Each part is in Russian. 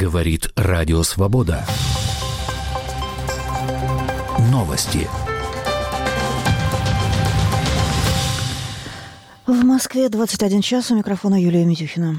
Говорит Радио Свобода. Новости. В Москве 21 час. У микрофона Юлия Митюхина.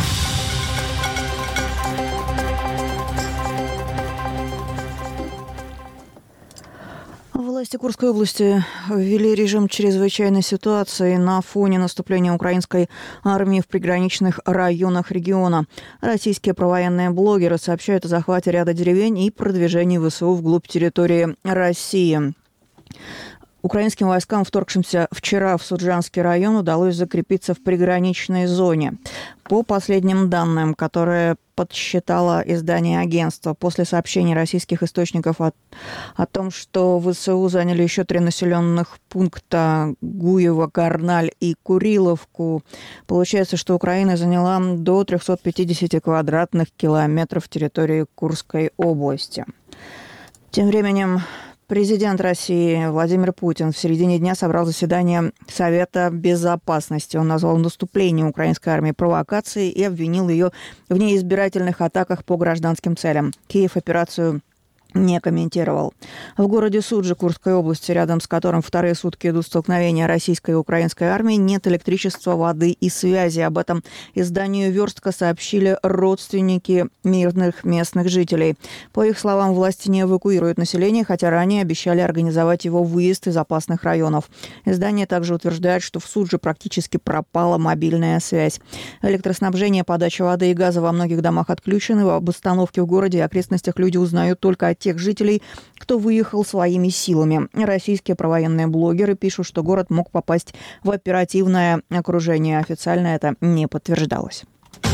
Власти Курской области ввели режим чрезвычайной ситуации на фоне наступления украинской армии в приграничных районах региона. Российские провоенные блогеры сообщают о захвате ряда деревень и продвижении ВСУ вглубь территории России. Украинским войскам, вторгшимся вчера в Суджанский район, удалось закрепиться в приграничной зоне. По последним данным, которые подсчитало издание агентства, после сообщений российских источников о том, что ВСУ заняли еще 3 населенных пункта Гуево, Карналь и Куриловку, получается, что Украина заняла до 350 квадратных километров территории Курской области. Тем временем президент России Владимир Путин в середине дня собрал заседание Совета Безопасности. Он назвал наступление украинской армии провокацией и обвинил ее в неизбирательных атаках по гражданским целям. Киев операцию не комментировал. В городе Суджи Курской области, рядом с которым вторые сутки идут столкновения российской и украинской армии, нет электричества, воды и связи. Об этом изданию «Верстка» сообщили родственники мирных местных жителей. По их словам, власти не эвакуируют население, хотя ранее обещали организовать его выезд из опасных районов. Издание также утверждает, что в Суджи практически пропала мобильная связь. Электроснабжение, подача воды и газа во многих домах отключены. Об обстановке в городе и окрестностях люди узнают только от тех жителей, кто выехал своими силами. Российские провоенные блогеры пишут, что город мог попасть в оперативное окружение. Официально это не подтверждалось.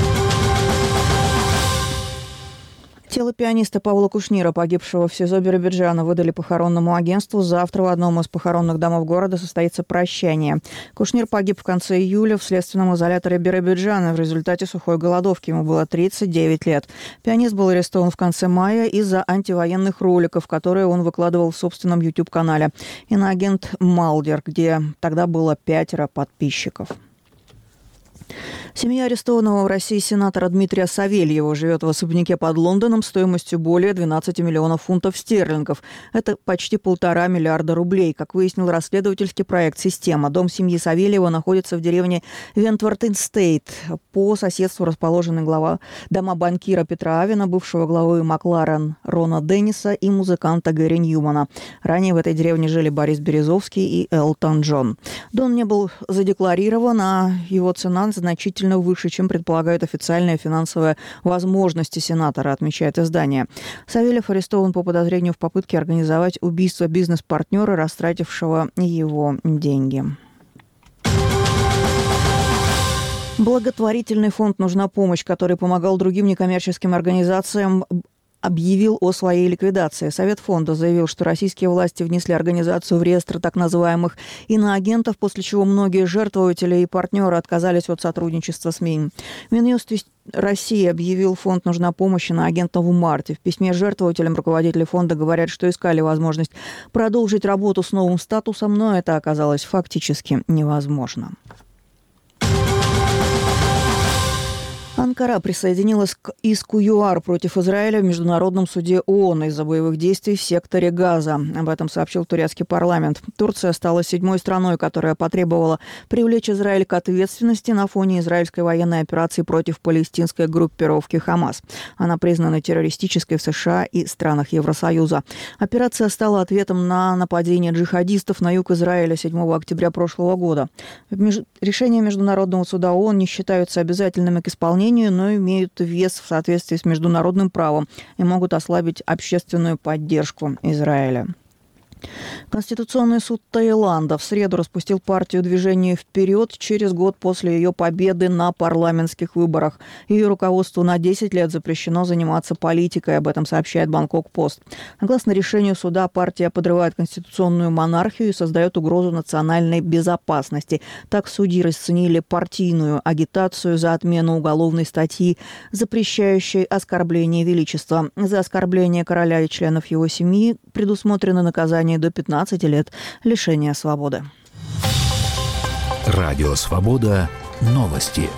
Тело пианиста Павла Кушнира, погибшего в СИЗО Биробиджана, выдали похоронному агентству. Завтра в одном из похоронных домов города состоится прощание. Кушнир погиб в конце июля в следственном изоляторе Биробиджана в результате сухой голодовки. Ему было 39 лет. Пианист был арестован в конце мая из-за антивоенных роликов, которые он выкладывал в собственном YouTube-канале. Иноагент Малдер, где тогда было 5 подписчиков. Семья арестованного в России сенатора Дмитрия Савельева живет в особняке под Лондоном стоимостью более 12 миллионов фунтов стерлингов. Это почти 1,5 миллиарда рублей. Как выяснил расследовательский проект «Система», дом семьи Савельева находится в деревне Вентворт-Инстейт. По соседству расположены дома банкира Петра Авина, бывшего главы Макларен Рона Денниса и музыканта Гэри Ньюмана. Ранее в этой деревне жили Борис Березовский и Элтон Джон. Дом не был задекларирован, а его цена значительно выше, чем предполагают официальные финансовые возможности сенатора, отмечает издание. Савельев арестован по подозрению в попытке организовать убийство бизнес-партнера, растратившего его деньги. Благотворительный фонд «Нужна помощь», который помогал другим некоммерческим организациям, объявил о своей ликвидации. Совет фонда заявил, что российские власти внесли организацию в реестр так называемых иноагентов, после чего многие жертвователи и партнеры отказались от сотрудничества с МИ. Минюст России объявил фонд «Нужна помощь» иноагентом в марте. В письме жертвователям руководители фонда говорят, что искали возможность продолжить работу с новым статусом, но это оказалось фактически невозможно. Анкара присоединилась к иску ЮАР против Израиля в Международном суде ООН из-за боевых действий в секторе Газа. Об этом сообщил турецкий парламент. Турция стала 7-й страной, которая потребовала привлечь Израиль к ответственности на фоне израильской военной операции против палестинской группировки «Хамас». Она признана террористической в США и странах Евросоюза. Операция стала ответом на нападение джихадистов на юг Израиля 7 октября прошлого года. Решения Международного суда ООН не считаются обязательными к исполнению, но имеют вес в соответствии с международным правом и могут ослабить общественную поддержку Израиля. Конституционный суд Таиланда в среду распустил партию «Движение вперед» через год после ее победы на парламентских выборах. Ее руководству на 10 лет запрещено заниматься политикой, об этом сообщает Бангкок-Пост. Согласно решению суда, партия подрывает конституционную монархию и создает угрозу национальной безопасности. Так судьи расценили партийную агитацию за отмену уголовной статьи, запрещающей оскорбление величества. За оскорбление короля и членов его семьи предусмотрено наказание до 15 лет лишения свободы. Радио Свобода. Новости.